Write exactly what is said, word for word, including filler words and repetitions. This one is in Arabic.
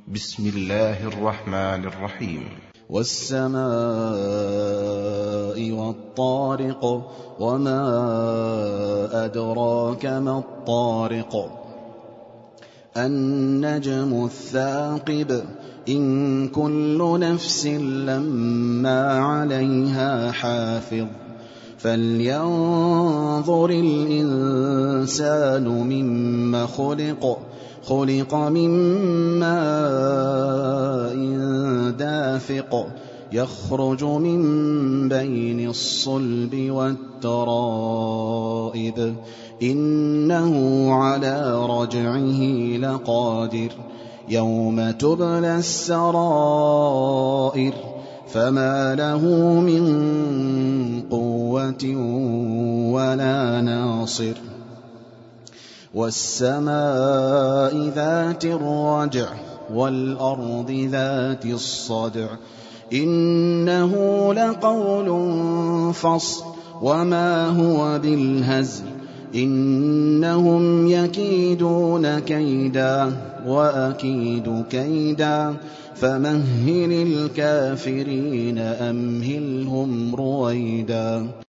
بسم الله الرحمن الرحيم. والسماء والطارق وما أدراك ما الطارق النجم الثاقب إن كل نفس لما عليها حافظ فلينظر الإنسان مما خلق خلق من ماء دافق يخرج من بين الصلب والترائب إنه على رجعه لقادر يوم تبلى السرائر فما له من قوة ولا ناصر والسماء ذات الرجع والأرض ذات الصدع إنه لقول فصل وما هو بالهزل إنهم يكيدون كيدا وأكيد كيدا فمهل الكافرين أمهلهم رويدا.